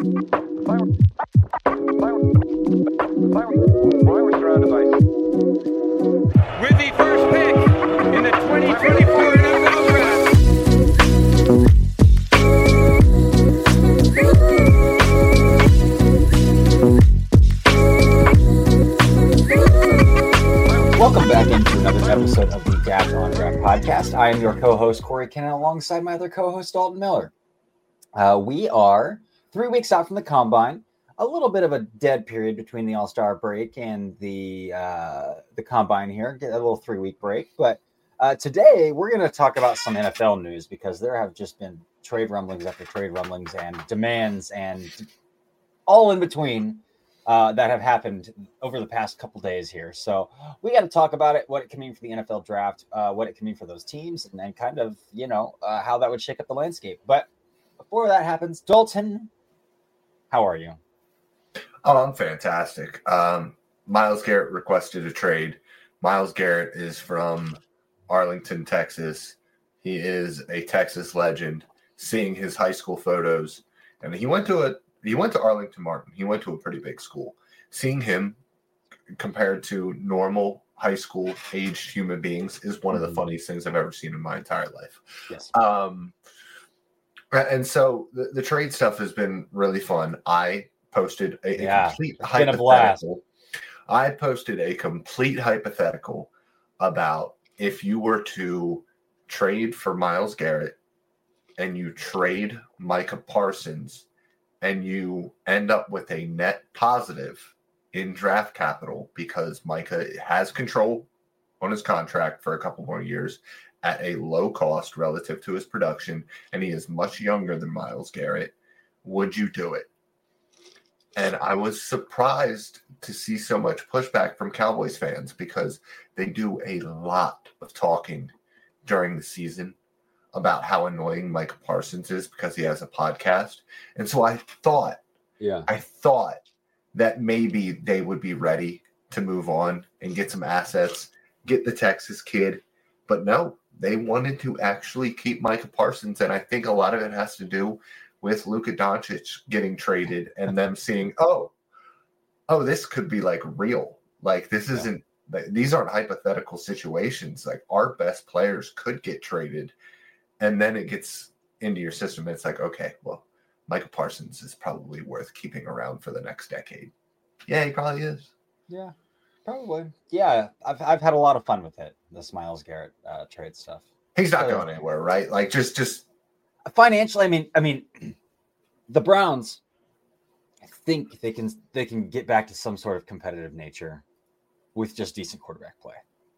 With the first pick in the 2024 NFL Draft. Welcome back into another episode of the Dash on Draft podcast. I am your co-host, Corey Kennan, alongside my other co-host, Dalton Miller. We are 3 weeks out from the Combine. A little bit of a dead period between the All-Star break and the Combine here. Get a little 3-week break. But today, we're going to talk about some NFL news because there have just been trade rumblings after trade rumblings and demands and all in between that have happened over the past couple days here. So we got to talk about it, what it can mean for the NFL draft, what it can mean for those teams, and then kind of, how that would shake up the landscape. But before that happens, Dalton, how are you? Oh, I'm fantastic. Myles Garrett requested a trade. Myles Garrett is from Arlington, Texas. He is a Texas legend. Seeing his high school photos, and he went to Arlington Martin. He went to a pretty big school. Seeing him compared to normal high school aged human beings is one of the funniest things I've ever seen in my entire life. Yes. And so the trade stuff has been really fun. I posted a complete hypothetical. I posted a complete hypothetical about if you were to trade for Myles Garrett and you trade Micah Parsons and you end up with a net positive in draft capital because Micah has control on his contract for a couple more years at a low cost relative to his production, and he is much younger than Myles Garrett, would you do it? And I was surprised to see so much pushback from Cowboys fans because they do a lot of talking during the season about how annoying Micah Parsons is because he has a podcast. And so I thought that maybe they would be ready to move on and get some assets, get the Texas kid. But no, they wanted to actually keep Micah Parsons. And I think a lot of it has to do with Luka Doncic getting traded and them seeing, oh, this could be like real. Like this isn't, these aren't hypothetical situations. Like our best players could get traded. And then it gets into your system. It's like, okay, well, Micah Parsons is probably worth keeping around for the next decade. Yeah, he probably is. Yeah, probably. Yeah, I've had a lot of fun with it, this Myles Garrett trade stuff. He's not going anywhere, right? Like just financially. I mean, the Browns, I think they can get back to some sort of competitive nature with just decent quarterback play.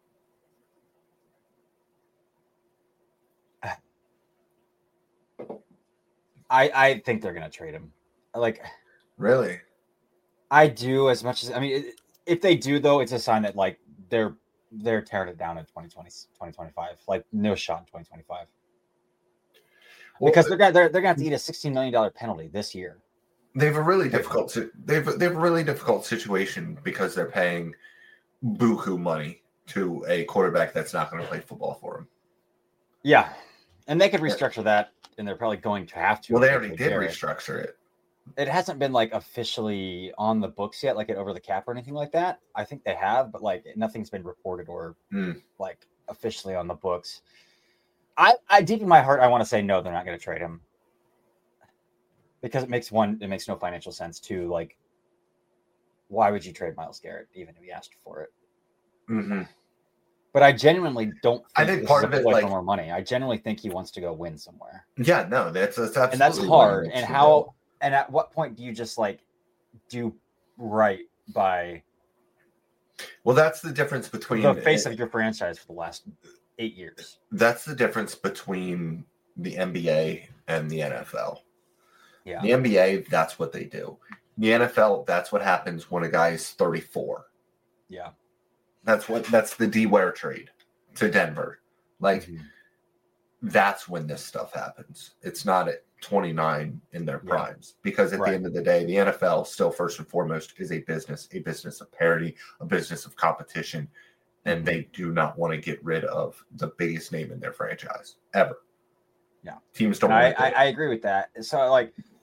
I think they're going to trade him. Like, really? I do, as much as, if they do, though, it's a sign that, like, they're tearing it down in 2020, 2025. Like, no shot in 2025. Well, because they're going to have to eat a $16 million penalty this year. They have a really difficult situation because they're paying buku money to a quarterback that's not going to play football for them. Yeah. And they could restructure that, and they're probably going to have to. Well, they already did restructure it. It hasn't been like officially on the books yet, like it over the cap or anything like that. I think they have, but like nothing's been reported or like officially on the books. I deep in my heart, I want to say no, they're not going to trade him because it makes no financial sense. Two, like, why would you trade Myles Garrett even if he asked for it? Mm-hmm. But I genuinely don't. I think part of it, like, for more money. I genuinely think he wants to go win somewhere. Yeah, no, that's absolutely, and that's hard. And how? And at what point do you just like do right by? Well, that's the difference between the face of your franchise for the last 8 years. That's the difference between the NBA and the NFL. Yeah, the NBA, that's what they do. The NFL, that's what happens when a guy is 34. Yeah. That's the D-Ware trade to Denver. Like, that's when this stuff happens. It's not at 29 in their primes. Because at the end of the day, the NFL still first and foremost is a business of parity, a business of competition. And they do not want to get rid of the biggest name in their franchise ever. Yeah. Teams don't want to. I agree with that. So, like,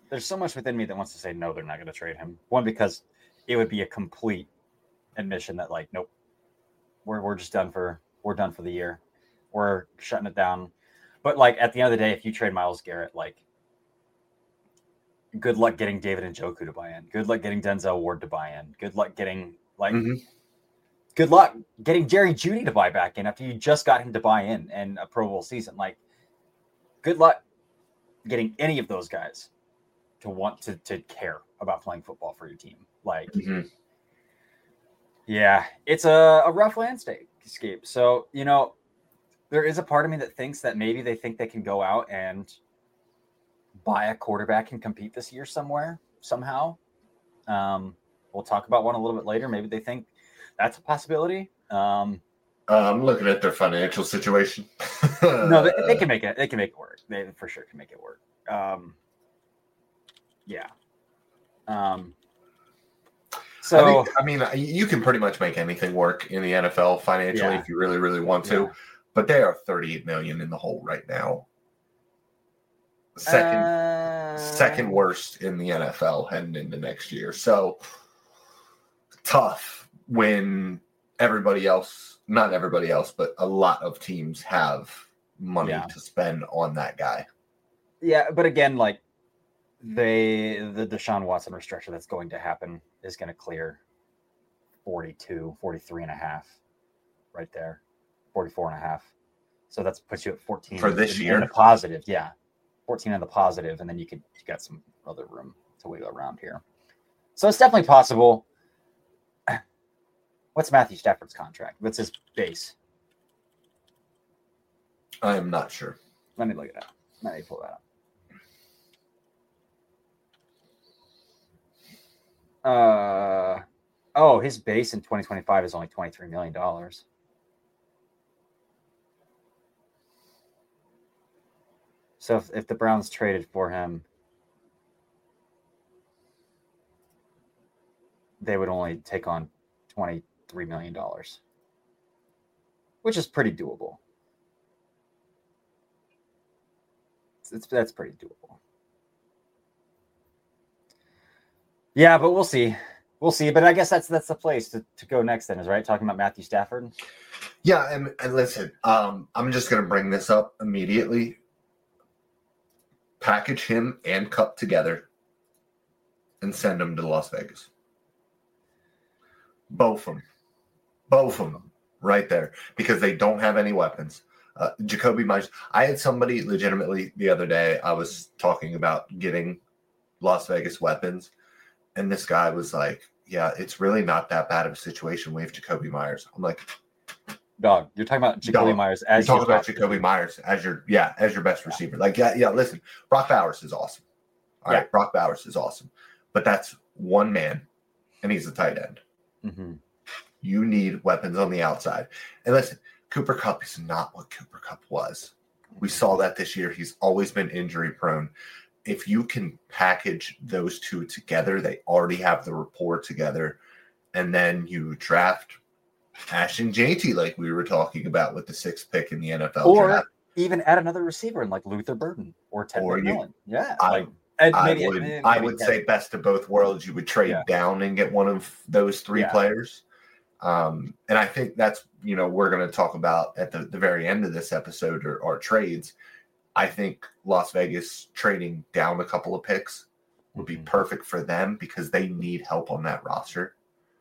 there's so much within me that wants to say no, they're not going to trade him. One, because it would be a complete admission that like, nope, we're just done for the year. We're shutting it down. But like at the end of the day, if you trade Myles Garrett, like good luck getting David Njoku to buy in. Good luck getting Denzel Ward to buy in. Good luck getting good luck getting Jerry Jeudy to buy back in after you just got him to buy in a Pro Bowl season. Like, good luck getting any of those guys to want to care about playing football for your team. Like, yeah, it's a rough landscape. So, you know, there is a part of me that thinks that maybe they think they can go out and buy a quarterback and compete this year somehow. We'll talk about one a little bit later. Maybe they think that's a possibility. I'm looking at their financial situation. No, they can make it. They can make it work. They for sure can make it work. Yeah. So I mean, you can pretty much make anything work in the NFL financially if you really, really want to. Yeah. But they are $38 million in the hole right now. Second worst in the NFL heading into next year. So tough when everybody else, not everybody else, but a lot of teams have money to spend on that guy. Yeah, but again, like the Deshaun Watson restructure that's going to happen is going to clear 43 and a half right there, 44 and a half. So that's puts you at 14 for this year. In the positive, 14 in the positive, and then you got some other room to wiggle around here. So it's definitely possible. What's Matthew Stafford's contract? What's his base? I am not sure. Let me look it up. Let me pull that up. His base in 2025 is only $23 million. So if the Browns traded for him, they would only take on $23 million, which is pretty doable. That's pretty doable. Yeah, but we'll see. But I guess that's the place to go next then, is right? Talking about Matthew Stafford. Yeah, and listen, I'm just going to bring this up immediately. Package him and Kupp together and send him to Las Vegas. Both of them right there, because they don't have any weapons. Jakobi Meyers. I had somebody legitimately the other day, I was talking about getting Las Vegas weapons, and this guy was like, yeah, it's really not that bad of a situation. We have Jakobi Meyers. I'm like, dog, you're talking about Jakobi Meyers as you're talking about Jakobi Meyers as your best receiver. Like, listen, Brock Bowers is awesome. All right, Brock Bowers is awesome. But that's one man, and he's a tight end. Mm-hmm. You need weapons on the outside. And listen, Cooper Kupp is not what Cooper Kupp was. We saw that this year. He's always been injury prone. If you can package those two together, they already have the rapport together, and then you draft Ashton JT, like we were talking about with the 6th pick in the NFL draft. Even add another receiver in like Luther Burden or Ted McMillan. Yeah. I would say best of both worlds. You would trade down and get one of those three players. And I think that's, we're going to talk about at the very end of this episode or trades. I think Las Vegas trading down a couple of picks would be perfect for them because they need help on that roster.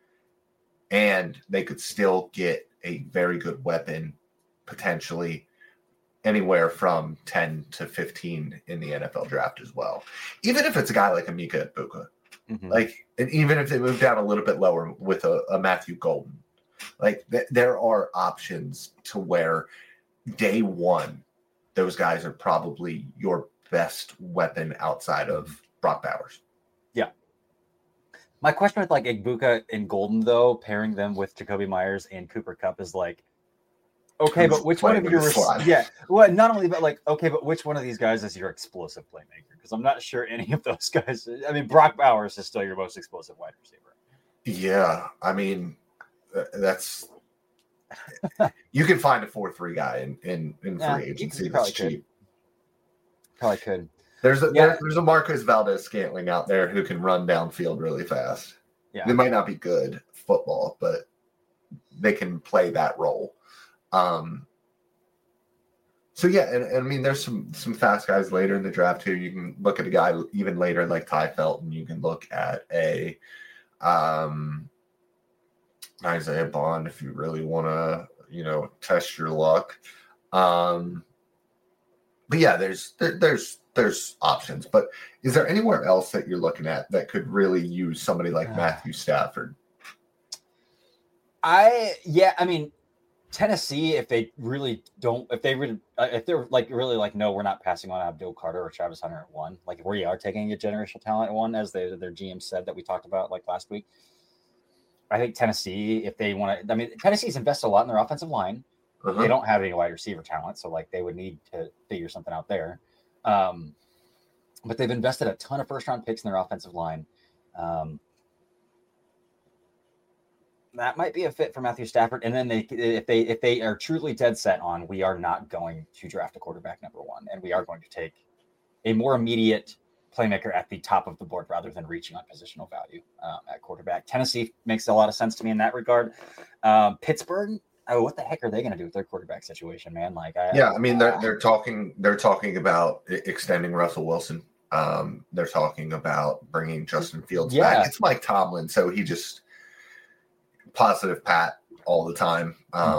And they could still get a very good weapon, potentially anywhere from 10 to 15 in the NFL draft as well. Even if it's a guy like Emeka Egbuka. Mm-hmm. Like, and even if they move down a little bit lower with a Matthew Golden. Like, there are options to where day one, those guys are probably your best weapon outside of Brock Bowers. Yeah. My question with like Egbuka and Golden, though, pairing them with Jakobi Meyers and Cooper Kupp is like, okay, but which one of your well, not only but like, okay, but which one of these guys is your explosive playmaker? Because I'm not sure any of those guys. I mean, Brock Bowers is still your most explosive wide receiver. Yeah, I mean, that's you can find a 4-3 guy in free agency. You probably could. There's a Marcus Valdes-Scantling out there who can run downfield really fast. Yeah. They might not be good football, but they can play that role. So yeah, and I mean, there's some fast guys later in the draft too. You can look at a guy even later like Ty Felton. You can look at a Isaiah Bond if you really want to, test your luck. But yeah, there's options. But is there anywhere else that you're looking at that could really use somebody like Matthew Stafford? I mean, Tennessee, if they're like really like, no, we're not passing on Abdul Carter or Travis Hunter at 1. Like, if we are taking a generational talent at 1, as their GM said that we talked about like last week. I think Tennessee, if they want to, I mean, Tennessee's invested a lot in their offensive line. They don't have any wide receiver talent, so like they would need to figure something out there. But they've invested a ton of first-round picks in their offensive line. That might be a fit for Matthew Stafford. And then if they are truly dead set on, we are not going to draft a quarterback number 1, and we are going to take a more immediate playmaker at the top of the board rather than reaching on positional value at quarterback. Tennessee makes a lot of sense to me in that regard. Pittsburgh, what the heck are they going to do with their quarterback situation, man? Like, they're talking about extending Russell Wilson. They're talking about bringing Justin Fields back. It's Mike Tomlin, so he just positive Pat all the time.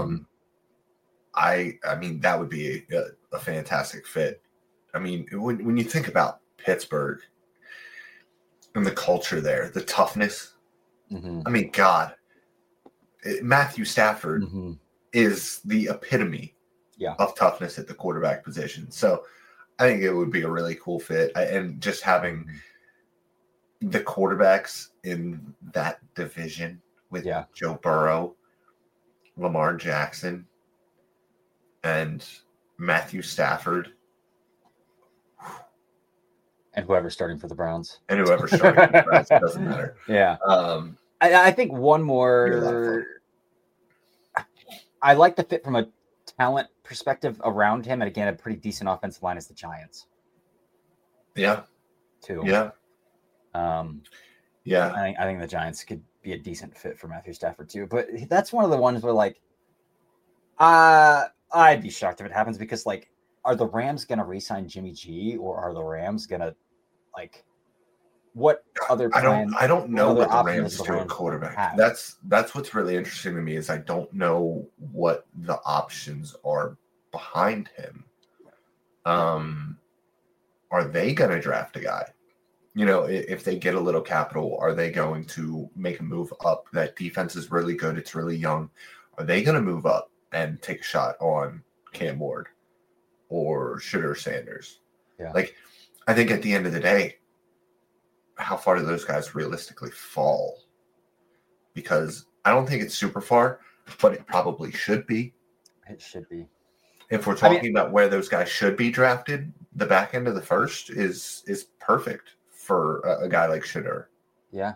I mean, that would be a fantastic fit. I mean, when you think about Pittsburgh and the culture there, the toughness. I mean, God, Matthew Stafford is the epitome of toughness at the quarterback position. So I think it would be a really cool fit. And just having the quarterbacks in that division with Joe Burrow, Lamar Jackson, and Matthew Stafford. And whoever's starting for the Browns. And whoever's starting for the Browns. It doesn't matter. Yeah. I think one more. I like the fit from a talent perspective around him. And again, a pretty decent offensive line is the Giants. Yeah. Too. Yeah. I think the Giants could be a decent fit for Matthew Stafford too. But that's one of the ones where like, I'd be shocked if it happens because like, are the Rams going to re-sign Jimmy G, or are the Rams going to like what other plans? I don't know what the Rams do at quarterback. That's what's really interesting to me is I don't know what the options are behind him. Are they going to draft a guy? If they get a little capital, are they going to make a move up? That defense is really good. It's really young. Are they going to move up and take a shot on Cam Ward or Shedeur Sanders? Yeah. Like, I think at the end of the day, how far do those guys realistically fall? Because I don't think it's super far, but it probably should be. It should be. If we're talking about where those guys should be drafted, the back end of the first is perfect for a guy like Shedeur. Yeah.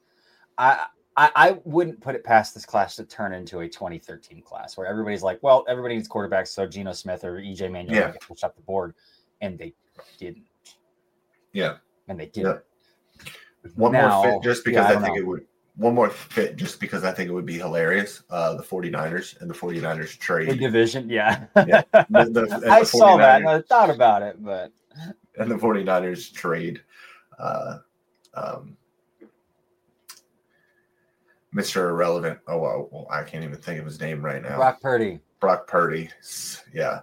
I wouldn't put it past this class to turn into a 2013 class where everybody's like, well, everybody needs quarterbacks, so Geno Smith or EJ Manuel get pushed up the board, and they didn't. Yeah. And they didn't. Yeah. One more fit just because I think it would be hilarious. The 49ers and the 49ers trade. The division, yeah. I saw that and I thought about it, but. And the 49ers trade Mr. Irrelevant. Oh, well, I can't even think of his name right now. Brock Purdy. Yeah.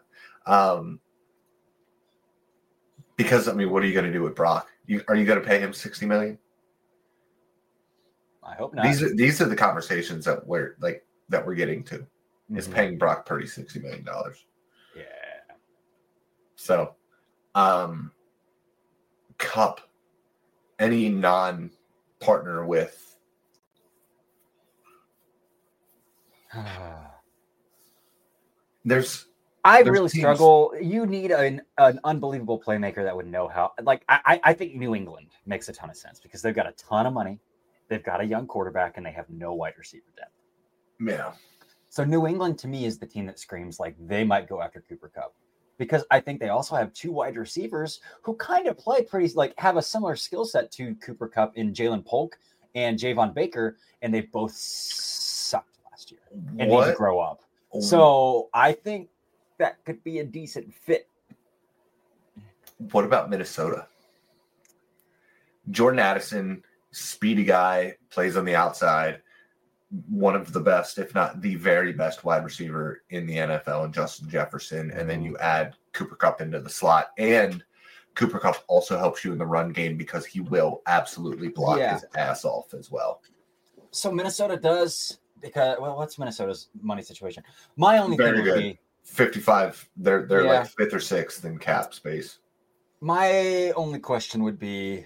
Because, I mean, what are you going to do with Brock? Are you going to pay him $60 million? I hope not. These are the conversations that we're getting to. Is paying Brock Purdy $60 million. Yeah. So, Cup, any non-partner with. I really struggle. You need an unbelievable playmaker that would know how. Like, I think New England makes a ton of sense because they've got a ton of money. They've got a young quarterback and they have no wide receiver depth. Yeah. So New England to me is the team that screams like they might go after Cooper Kupp. because I think they also have 2 wide receivers who kind of play pretty, like have a similar skill set to Cooper Kupp in Jalen Polk and Javon Baker, and they both sucked last year and need to grow up. So I think that could be a decent fit. What about Minnesota? Jordan Addison, speedy guy, plays on the outside. One of the best, if not the very best wide receiver in the NFL, and Justin Jefferson. And then you add Cooper Kupp into the slot. And Cooper Kupp also helps you in the run game because he will absolutely block his ass off as well. So Minnesota does, because, well, what's Minnesota's money situation? My only thing would be 55. They're like 5th or 6th in cap space. My only question would be,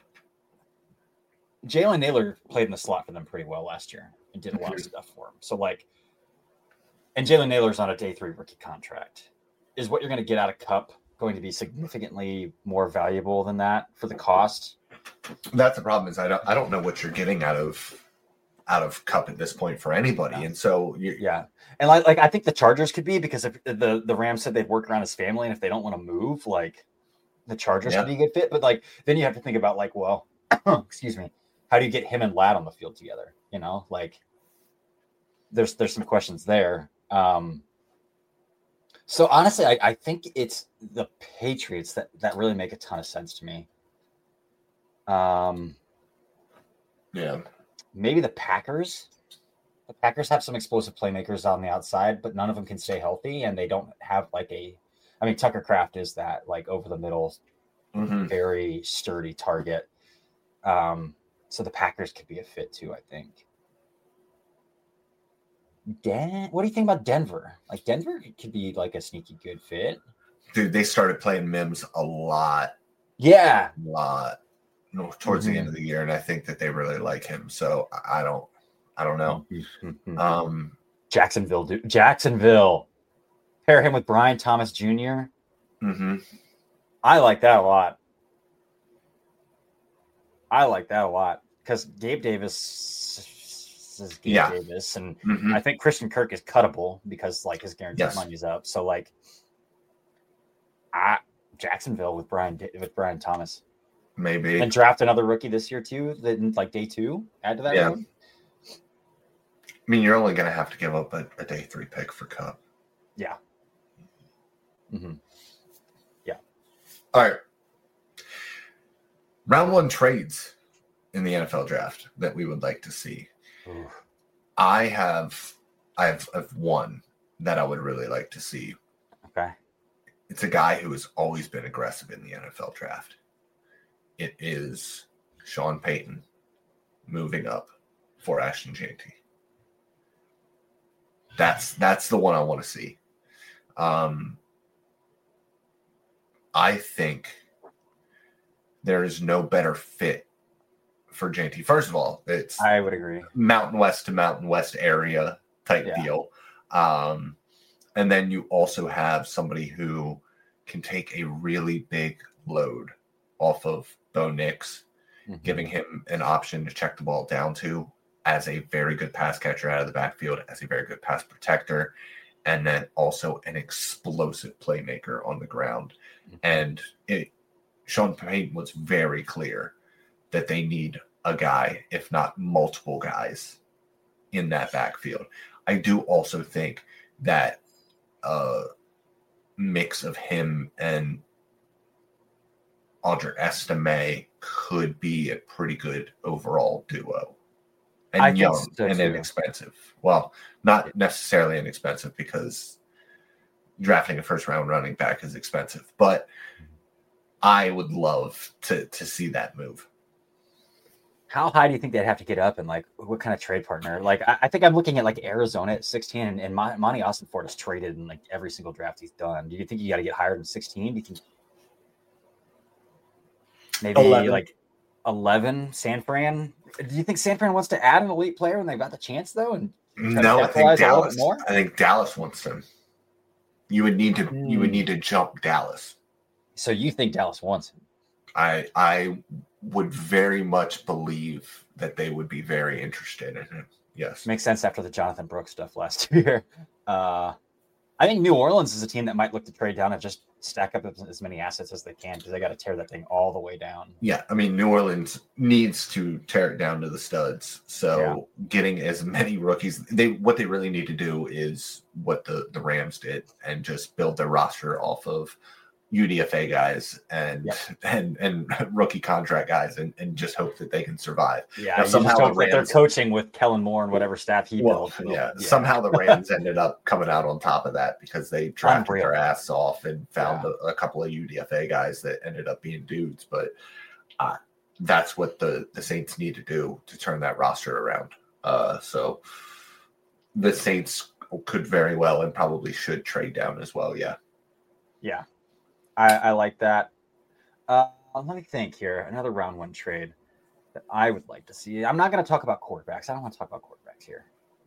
Jalen Naylor played in the slot for them pretty well last year and did a lot of stuff for him. So, like, and Jalen Naylor's on a day 3 rookie contract. Is what you're going to get out of Kupp going to be significantly more valuable than that for the cost? That's the problem. Is I don't know what you're getting out of Kupp at this point for anybody, and so and like I think the Chargers could be, because if the Rams said they'd work around his family, and if they don't want to move, like the Chargers could be a good fit. But like then you have to think about like, well, excuse me, how do you get him and Ladd on the field together? You know, like there's some questions there. So honestly, I think it's the Patriots that really make a ton of sense to me. Maybe the Packers. The Packers have some explosive playmakers on the outside, but none of them can stay healthy, and they don't have Tucker Kraft is that like over the middle, very sturdy target. So the Packers could be a fit too, I think. What do you think about Denver? Like Denver could be like a sneaky good fit. Dude, they started playing Mims a lot. Yeah. A lot. Towards the end of the year, and I think that they really like him. So I don't know. Jacksonville. Pair him with Brian Thomas Jr. I like that a lot. Because Gabe Davis is Davis, and I think Christian Kirk is cuttable because like his guaranteed money's up. So like, Jacksonville with Brian Thomas. Maybe. And draft another rookie this year too, then like day 2, add to that. Yeah. I mean, you're only going to have to give up a day 3 pick for Kupp. Yeah. Yeah. All right. Round 1 trades in the NFL draft that we would like to see. Ooh. I have one that I would really like to see. Okay. It's a guy who has always been aggressive in the NFL draft. It is Sean Payton moving up for Ashton Jeanty. That's the one I want to see. I think there is no better fit for Jeanty. First of all, I would agree. Mountain West to Mountain West area type deal. And then you also have somebody who can take a really big load off of Bo Nix, giving him an option to check the ball down to as a very good pass catcher out of the backfield, as a very good pass protector, and then also an explosive playmaker on the ground. And Sean Payton was very clear that they need a guy, if not multiple guys, in that backfield. I do also think that a mix of him and Audrey Estime could be a pretty good overall duo. And young and inexpensive. Well, not necessarily inexpensive because drafting a first-round running back is expensive. But I would love to see that move. How high do you think they'd have to get up, and like what kind of trade partner? Like I think I'm looking at like Arizona at 16, and Monty Ossenfort has traded in like every single draft he's done. Do you think you got to get higher than 16? Do you think maybe 11. Like 11 San Fran? Do you think San Fran wants to add an elite player when they've got the chance though? And no, I think Dallas wants them. You would need to jump Dallas. So you think Dallas wants him? I would very much believe that they would be very interested in him. Yes. Makes sense after the Jonathan Brooks stuff last year. I I think New Orleans is a team that might look to trade down and just stack up as many assets as they can because they got to tear that thing all the way down. Yeah, I mean, New Orleans needs to tear it down to the studs. So getting as many rookies, what they really need to do is what the Rams did and just build their roster off of UDFA guys and rookie contract guys and just hope that they can survive. Yeah, now, somehow they're coaching with Kellen Moore and whatever staff he built. Yeah, somehow the Rams ended up coming out on top of that because they drafted their ass off and found a couple of UDFA guys that ended up being dudes. But that's what the Saints need to do to turn that roster around. So the Saints could very well and probably should trade down as well. Yeah. Yeah. I like that. Let me think here. Another round one trade that I would like to see. I'm not going to talk about quarterbacks. I don't want to talk about quarterbacks here.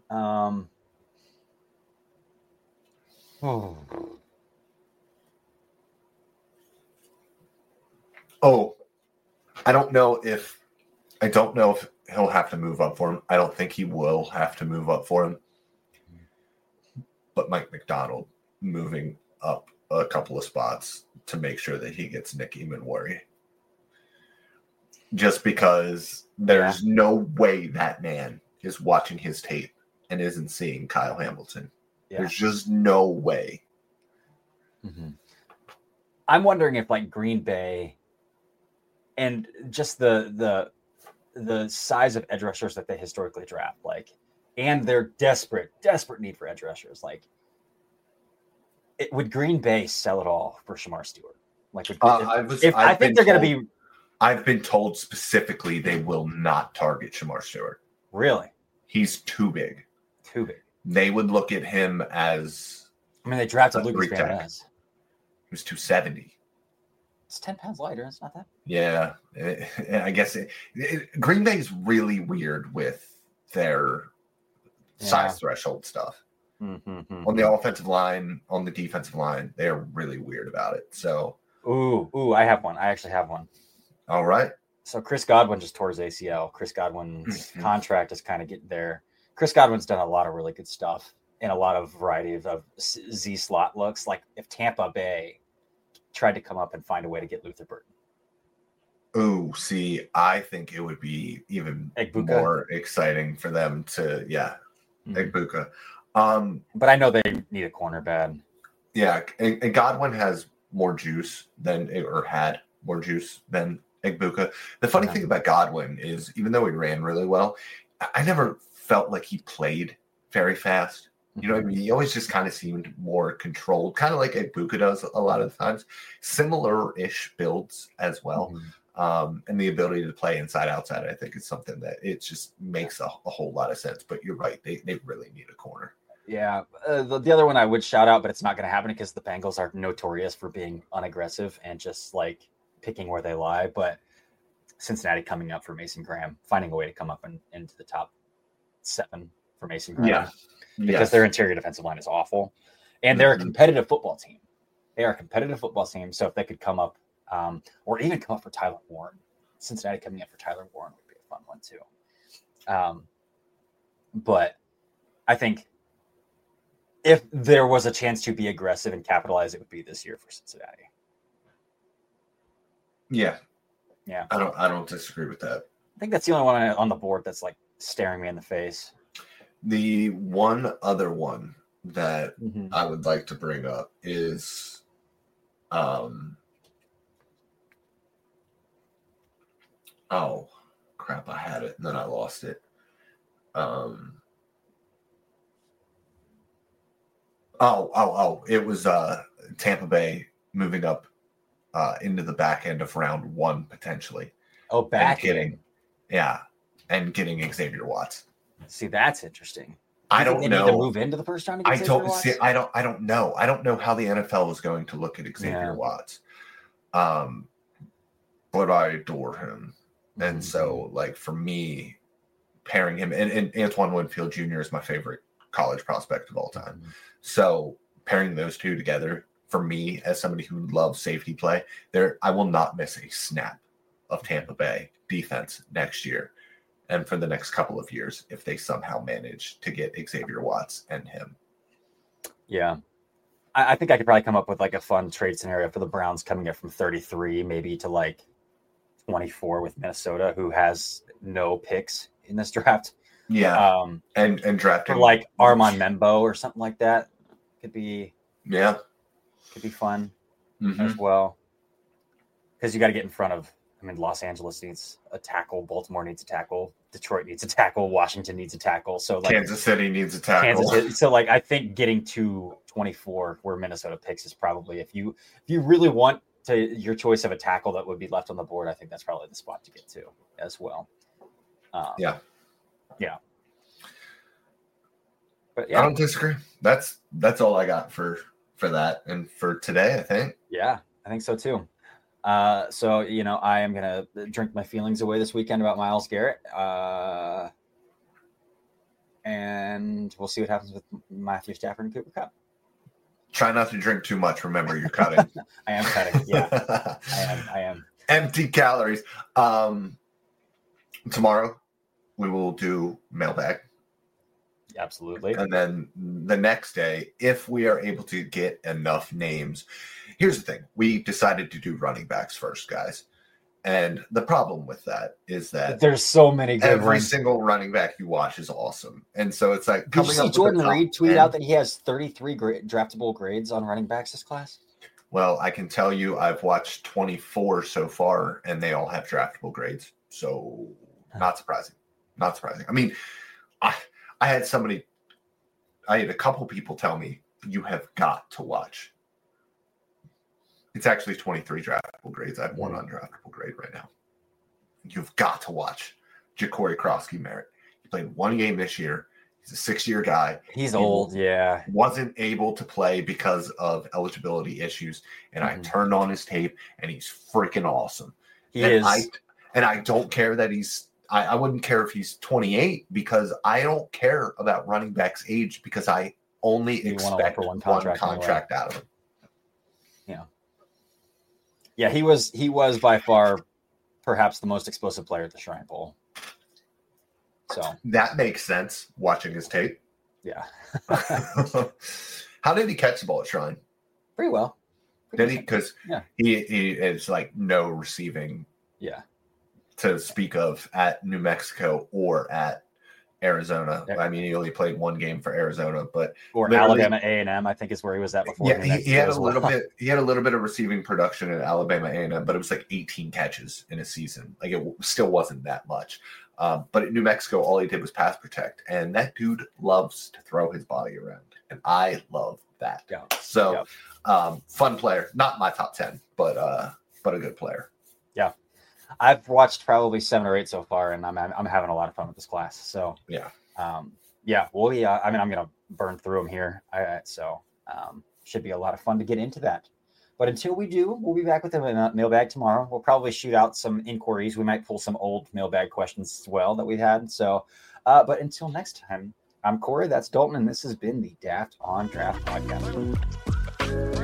I don't know if he'll have to move up for him. I don't think he will have to move up for him. But Mike McDonald moving up a couple of spots to make sure that he gets Nick Emanwari. Just because there's no way that man is watching his tape and isn't seeing Kyle Hamilton. Yeah. There's just no way. Mm-hmm. I'm wondering if like Green Bay and just the size of edge rushers that they historically draft, like, and their desperate need for edge rushers, like, would Green Bay sell it all for Shamar Stewart? Like, I think they're going to be. I've been told specifically they will not target Shamar Stewart. Really? He's too big. Too big. They would look at him as. I mean, they drafted Lucas Van Ness. He was 270. It's 10 pounds lighter. It's not that. Yeah, I guess Green Bay is really weird with their size threshold stuff. Mm-hmm. On the offensive line, on the defensive line, they're really weird about it. So, I have one. I actually have one. All right. So Chris Godwin just tore his ACL. Chris Godwin's contract is kind of getting there. Chris Godwin's done a lot of really good stuff in a lot of variety of Z slot looks. Like if Tampa Bay tried to come up and find a way to get Luther Burton. Oh, see, I think it would be even more exciting for them to, Egbuka. But I know they need a corner bad. Yeah, and Godwin has more juice had more juice than Egbuka. The funny thing about Godwin is, even though he ran really well, I never felt like he played very fast. You know what I mean? He always just kind of seemed more controlled, kind of like Egbuka does a lot of the times. Similar-ish builds as well. And the ability to play inside outside, I think, is something that it just makes a whole lot of sense. But you're right, they really need a corner. Yeah, the other one I would shout out, but it's not going to happen because the Bengals are notorious for being unaggressive and just like picking where they lie. But Cincinnati coming up for Mason Graham, finding a way to come up into the top 7 for Mason Graham, because their interior defensive line is awful, and they're a competitive football team. They are a competitive football team, so if they could come up, or even come up for Tyler Warren, Cincinnati coming up for Tyler Warren would be a fun one too. But I think if there was a chance to be aggressive and capitalize, it would be this year for Cincinnati. Yeah. I don't disagree with that. I think that's the only one on the board that's like staring me in the face. The one other one that I would like to bring up is oh crap, I had it and then I lost it. It was Tampa Bay moving up into the back end of round 1 potentially. Oh, back end. And getting Xavier Watts. See, that's interesting. I don't know. Need to move into the first round. I don't know. I don't know how the NFL is going to look at Xavier Watts. But I adore him. And so, like, for me, pairing him and Antoine Winfield Jr. is my favorite college prospect of all time. So pairing those two together, for me, as somebody who loves safety play, I will not miss a snap of Tampa Bay defense next year and for the next couple of years if they somehow manage to get Xavier Watts and him. Yeah. I think I could probably come up with like a fun trade scenario for the Browns coming up from 33 maybe to like 24 with Minnesota, who has no picks in this draft. Yeah. And drafting like Armand Membo or something like that could be fun as well. Because you got to get in front of, Los Angeles needs a tackle, Baltimore needs a tackle, Detroit needs a tackle, Washington needs a tackle. So like Kansas City needs a tackle. So like I think getting to 24 where Minnesota picks is probably, if you really want to your choice of a tackle that would be left on the board, I think that's probably the spot to get to as well. Yeah. But yeah, I don't disagree. That's all I got for that and for today, I think. Yeah, I think so too. So, I am going to drink my feelings away this weekend about Myles Garrett. And we'll see what happens with Matthew Stafford and Cooper Kupp. Try not to drink too much. Remember, you're cutting. I am cutting. Yeah, I am. Empty calories. Tomorrow we will do mailbag. Absolutely. And then the next day, if we are able to get enough names, here's the thing. We decided to do running backs first, guys. And the problem with that is that there's so many good every single running back you watch is awesome. And so it's like coming up. Did you see Jordan Reed tweet out that he has 33 draftable grades on running backs this class? Well, I can tell you I've watched 24 so far, and they all have draftable grades. So not surprising. Not surprising. I had a couple people tell me, you have got to watch. It's actually 23 draftable grades. I have one undraftable grade right now. You've got to watch Ja'Cory Crosby-Merritt. He played one game this year. He's a 6-year guy. He's old, yeah. Wasn't able to play because of eligibility issues, and I turned on his tape, and he's freaking awesome. He is. I don't care that I wouldn't care if he's 28 because I don't care about running back's age because I only expect one contract out of him. Yeah. Yeah, he was by far perhaps the most explosive player at the Shrine Bowl. So that makes sense watching his tape. Yeah. How did he catch the ball at Shrine? Pretty well. Did he? Because he is like no receiving. Yeah. To speak of at New Mexico or at Arizona. He only played one game for Arizona, or Alabama A&M, I think is where he was at before. Yeah, he had a little bit. He had a little bit of receiving production at Alabama A&M, but it was like 18 catches in a season. Like it still wasn't that much. But at New Mexico, all he did was pass protect, and that dude loves to throw his body around, and I love that. Yeah. So, fun player. Not my top 10, but a good player. Yeah. I've watched probably 7 or 8 so far, and I'm having a lot of fun with this class. So I'm going to burn through them here. Should be a lot of fun to get into that. But until we do, we'll be back with a mailbag tomorrow. We'll probably shoot out some inquiries. We might pull some old mailbag questions as well that we've had. So, but until next time, I'm Corey. That's Dalton, and this has been the Daft on Draft podcast.